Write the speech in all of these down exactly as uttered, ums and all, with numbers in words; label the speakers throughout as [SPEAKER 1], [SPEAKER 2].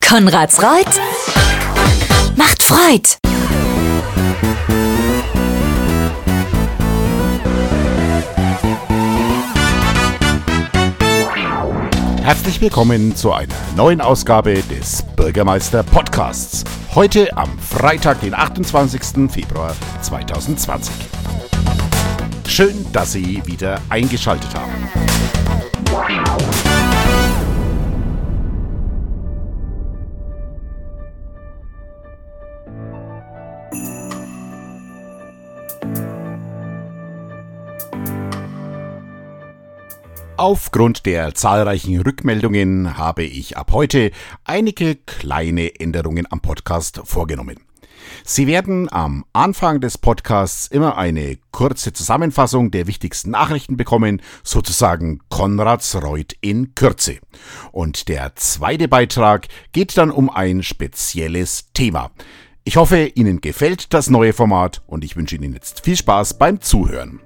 [SPEAKER 1] Konrads Reut macht Freud.
[SPEAKER 2] Herzlich willkommen zu einer neuen Ausgabe des Bürgermeister Podcasts. Heute am Freitag, den achtundzwanzigsten Februar zweitausendzwanzig. Schön, dass Sie wieder eingeschaltet haben. Aufgrund der zahlreichen Rückmeldungen habe ich ab heute einige kleine Änderungen am Podcast vorgenommen. Sie werden am Anfang des Podcasts immer eine kurze Zusammenfassung der wichtigsten Nachrichten bekommen, sozusagen Konrads Reut in Kürze. Und der zweite Beitrag geht dann um ein spezielles Thema. Ich hoffe, Ihnen gefällt das neue Format und ich wünsche Ihnen jetzt viel Spaß beim Zuhören.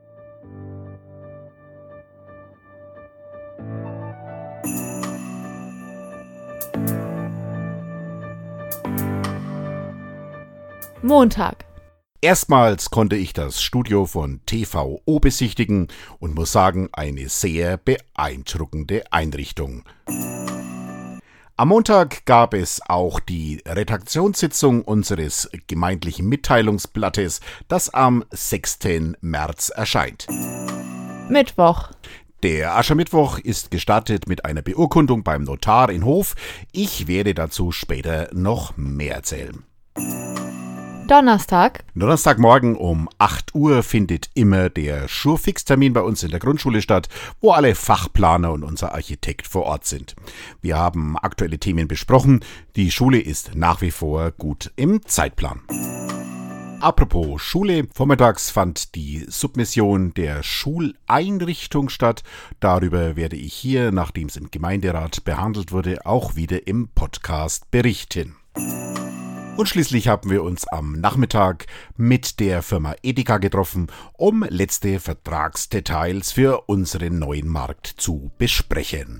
[SPEAKER 3] Montag.
[SPEAKER 2] Erstmals konnte ich das Studio von T V O besichtigen und muss sagen, eine sehr beeindruckende Einrichtung. Am Montag gab es auch die Redaktionssitzung unseres gemeindlichen Mitteilungsblattes, das am sechsten März erscheint.
[SPEAKER 3] Mittwoch.
[SPEAKER 2] Der Aschermittwoch ist gestartet mit einer Beurkundung beim Notar in Hof. Ich werde dazu später noch mehr erzählen.
[SPEAKER 3] Donnerstag.
[SPEAKER 2] Donnerstagmorgen um acht Uhr findet immer der Schurfix-Termin bei uns in der Grundschule statt, wo alle Fachplaner und unser Architekt vor Ort sind. Wir haben aktuelle Themen besprochen. Die Schule ist nach wie vor gut im Zeitplan. Apropos Schule, vormittags fand die Submission der Schuleinrichtung statt. Darüber werde ich hier, nachdem es im Gemeinderat behandelt wurde, auch wieder im Podcast berichten. Und schließlich haben wir uns am Nachmittag mit der Firma Edeka getroffen, um letzte Vertragsdetails für unseren neuen Markt zu besprechen.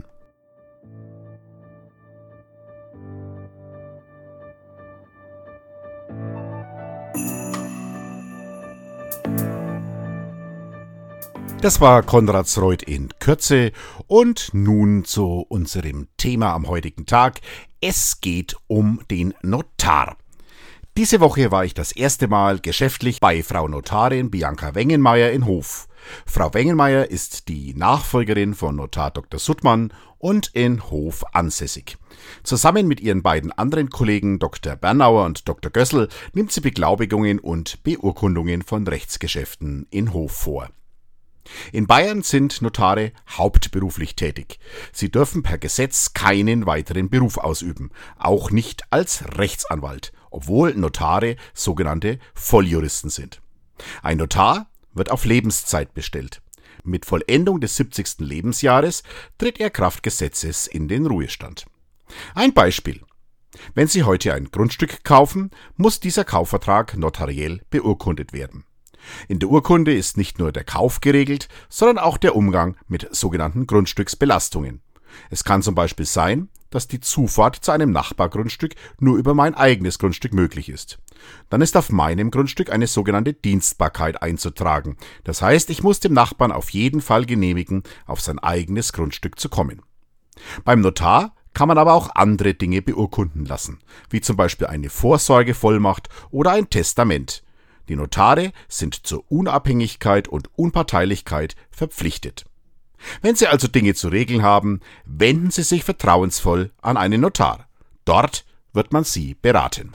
[SPEAKER 2] Das war Konrads Reut in Kürze und nun zu unserem Thema am heutigen Tag. Es geht um den Notar. Diese Woche war ich das erste Mal geschäftlich bei Frau Notarin Bianca Wengenmeier in Hof. Frau Wengenmeier ist die Nachfolgerin von Notar Doktor Suttmann und in Hof ansässig. Zusammen mit ihren beiden anderen Kollegen Doktor Bernauer und Doktor Gössel nimmt sie Beglaubigungen und Beurkundungen von Rechtsgeschäften in Hof vor. In Bayern sind Notare hauptberuflich tätig. Sie dürfen per Gesetz keinen weiteren Beruf ausüben, auch nicht als Rechtsanwalt, obwohl Notare sogenannte Volljuristen sind. Ein Notar wird auf Lebenszeit bestellt. Mit Vollendung des siebzigsten Lebensjahres tritt er Kraft Gesetzes in den Ruhestand. Ein Beispiel. Wenn Sie heute ein Grundstück kaufen, muss dieser Kaufvertrag notariell beurkundet werden. In der Urkunde ist nicht nur der Kauf geregelt, sondern auch der Umgang mit sogenannten Grundstücksbelastungen. Es kann zum Beispiel sein, dass die Zufahrt zu einem Nachbargrundstück nur über mein eigenes Grundstück möglich ist. Dann ist auf meinem Grundstück eine sogenannte Dienstbarkeit einzutragen. Das heißt, ich muss dem Nachbarn auf jeden Fall genehmigen, auf sein eigenes Grundstück zu kommen. Beim Notar kann man aber auch andere Dinge beurkunden lassen, wie zum Beispiel eine Vorsorgevollmacht oder ein Testament. Die Notare sind zur Unabhängigkeit und Unparteilichkeit verpflichtet. Wenn Sie also Dinge zu regeln haben, wenden Sie sich vertrauensvoll an einen Notar. Dort wird man Sie beraten.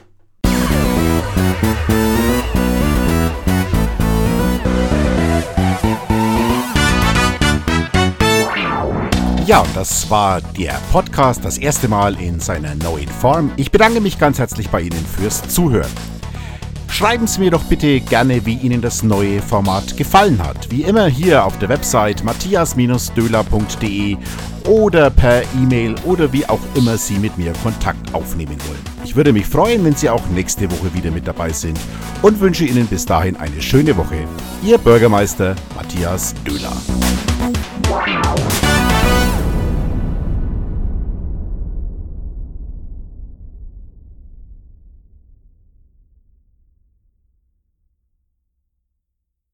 [SPEAKER 2] Ja, das war der Podcast, das erste Mal in seiner neuen Form. Ich bedanke mich ganz herzlich bei Ihnen fürs Zuhören. Schreiben Sie mir doch bitte gerne, wie Ihnen das neue Format gefallen hat. Wie immer hier auf der Website matthias döhler punkt de oder per E-Mail oder wie auch immer Sie mit mir Kontakt aufnehmen wollen. Ich würde mich freuen, wenn Sie auch nächste Woche wieder mit dabei sind und wünsche Ihnen bis dahin eine schöne Woche. Ihr Bürgermeister Matthias Döhler.